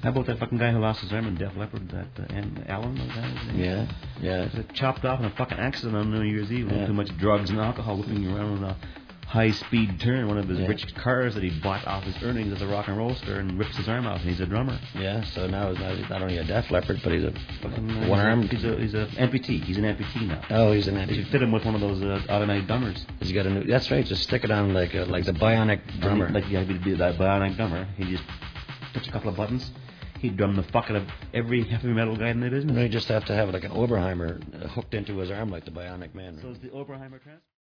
How about that fucking guy who lost his arm in Def Leppard, that Allen, was that his name? Yeah. Got chopped off in a fucking accident on New Year's Eve. Too much drugs and alcohol whipping around on a high-speed turn. One of his rich cars that he bought off his earnings as a rock and roll star, and rips his arm off, and he's a drummer. Yeah, so now he's not only a Def Leppard, but he's a fucking one-armed. He's an amputee. He's an amputee now. Oh, he's an amputee. You should fit him with one of those automatic drummers. He's got a new. That's right. Just stick it on like the bionic drummer. He'd be that bionic drummer. He just touch a couple of buttons. He'd drum the fuck out of every heavy metal guy in the business. You just have to have like an Oberheimer hooked into his arm like the Bionic Man. So is the Oberheimer trans?